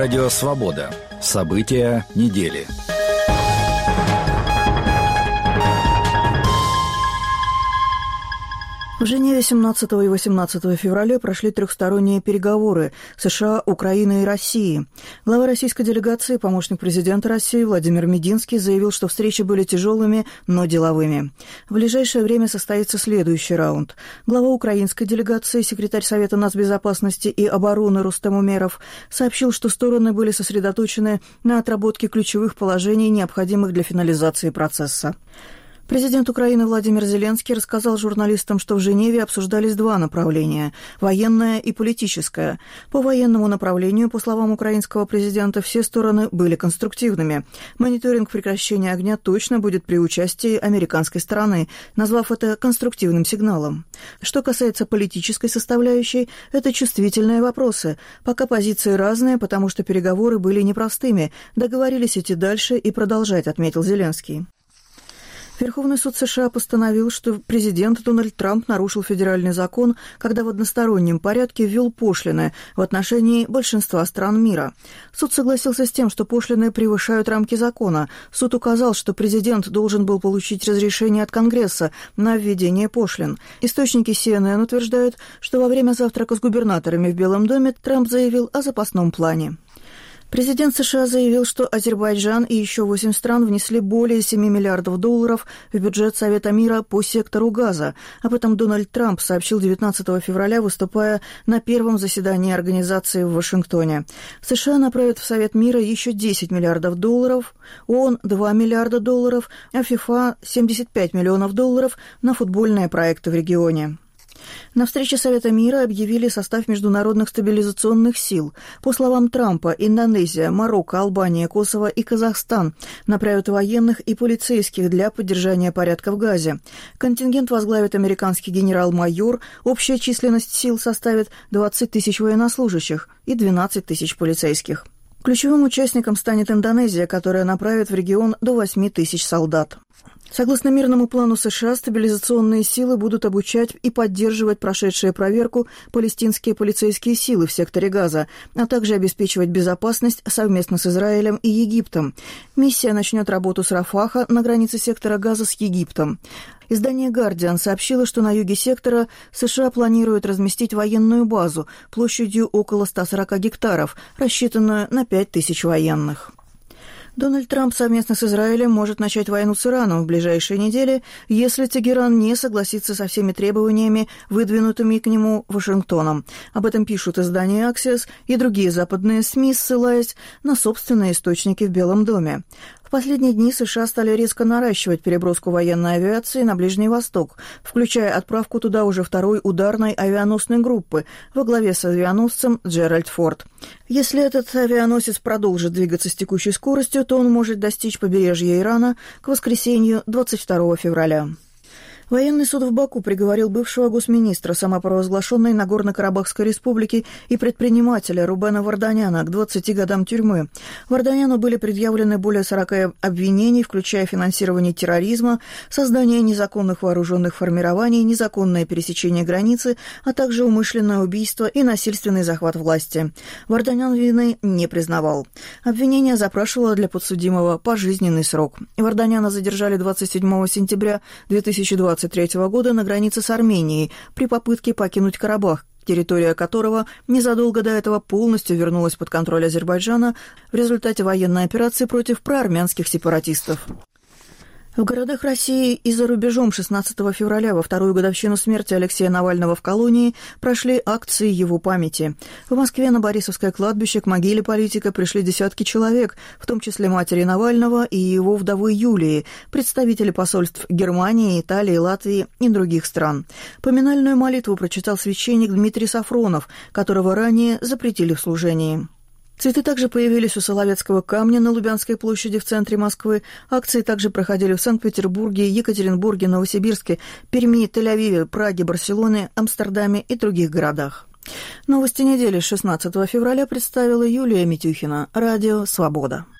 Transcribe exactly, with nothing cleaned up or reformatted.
Радио «Свобода». События недели. В Женеве семнадцатого и восемнадцатого февраля прошли трехсторонние переговоры США, Украины и России. Глава российской делегации, помощник президента России Владимир Мединский заявил, что встречи были тяжелыми, но деловыми. В ближайшее время состоится следующий раунд. Глава украинской делегации, секретарь Совета нацбезопасности и обороны Рустем Умеров, сообщил, что стороны были сосредоточены на отработке ключевых положений, необходимых для финализации процесса. Президент Украины Владимир Зеленский рассказал журналистам, что в Женеве обсуждались два направления – военное и политическое. По военному направлению, по словам украинского президента, все стороны были конструктивными. Мониторинг прекращения огня точно будет при участии американской стороны, назвав это конструктивным сигналом. Что касается политической составляющей, это чувствительные вопросы. Пока позиции разные, потому что переговоры были непростыми. Договорились идти дальше и продолжать, отметил Зеленский. Верховный суд США постановил, что президент Дональд Трамп нарушил федеральный закон, когда в одностороннем порядке ввел пошлины в отношении большинства стран мира. Суд согласился с тем, что пошлины превышают рамки закона. Суд указал, что президент должен был получить разрешение от Конгресса на введение пошлин. Источники си эн эн утверждают, что во время завтрака с губернаторами в Белом доме Трамп заявил о запасном плане. Президент США заявил, что Азербайджан и еще восемь стран внесли более семи миллиардов долларов в бюджет Совета мира по сектору газа. Об этом Дональд Трамп сообщил девятнадцатого февраля, выступая на первом заседании организации в Вашингтоне. США направят в Совет мира еще десять миллиардов долларов, ООН – два миллиарда долларов, а ФИФА – семьдесят пять миллионов долларов на футбольные проекты в регионе. На встрече Совета мира объявили состав международных стабилизационных сил. По словам Трампа, Индонезия, Марокко, Албания, Косово и Казахстан направят военных и полицейских для поддержания порядка в Газе. Контингент возглавит американский генерал-майор. Общая численность сил составит двадцать тысяч военнослужащих и двенадцать тысяч полицейских. Ключевым участником станет Индонезия, которая направит в регион до восемь тысяч солдат. Согласно мирному плану США, стабилизационные силы будут обучать и поддерживать прошедшие проверку палестинские полицейские силы в секторе Газа, а также обеспечивать безопасность совместно с Израилем и Египтом. Миссия начнет работу с Рафаха на границе сектора Газа с Египтом. Издание «Гардиан» сообщило, что на юге сектора США планируют разместить военную базу площадью около ста сорока гектаров, рассчитанную на пять тысяч военных. Дональд Трамп совместно с Израилем может начать войну с Ираном в ближайшие недели, если Тегеран не согласится со всеми требованиями, выдвинутыми к нему Вашингтоном. Об этом пишут издания «Аксиос» и другие западные СМИ, ссылаясь на собственные источники в Белом доме. В последние дни США стали резко наращивать переброску военной авиации на Ближний Восток, включая отправку туда уже второй ударной авианосной группы во главе с авианосцем Джеральд Форд. Если этот авианосец продолжит двигаться с текущей скоростью, то он может достичь побережья Ирана к воскресенью двадцать второго февраля. Военный суд в Баку приговорил бывшего госминистра самопровозглашенной Нагорно-Карабахской республики и предпринимателя Рубена Варданяна к двадцати годам тюрьмы. Варданяну были предъявлены более сорока обвинений, включая финансирование терроризма, создание незаконных вооруженных формирований, незаконное пересечение границы, а также умышленное убийство и насильственный захват власти. Варданян вины не признавал. Обвинение запрашивало для подсудимого пожизненный срок. Варданяна задержали двадцать седьмого сентября две тысячи двадцать третьего года на границе с Арменией при попытке покинуть Карабах, территория которого незадолго до этого полностью вернулась под контроль Азербайджана в результате военной операции против проармянских сепаратистов. В городах России и за рубежом шестнадцатого февраля, во вторую годовщину смерти Алексея Навального в колонии, прошли акции его памяти. В Москве на Борисовское кладбище к могиле политика пришли десятки человек, в том числе матери Навального и его вдовы Юлии, представители посольств Германии, Италии, Латвии и других стран. Поминальную молитву прочитал священник Дмитрий Сафронов, которого ранее запретили в служении. Цветы также появились у Соловецкого камня на Лубянской площади в центре Москвы. Акции также проходили в Санкт-Петербурге, Екатеринбурге, Новосибирске, Перми, Тель-Авиве, Праге, Барселоне, Амстердаме и других городах. Новости недели с шестнадцатого февраля представила Юлия Митюхина. Радио «Свобода».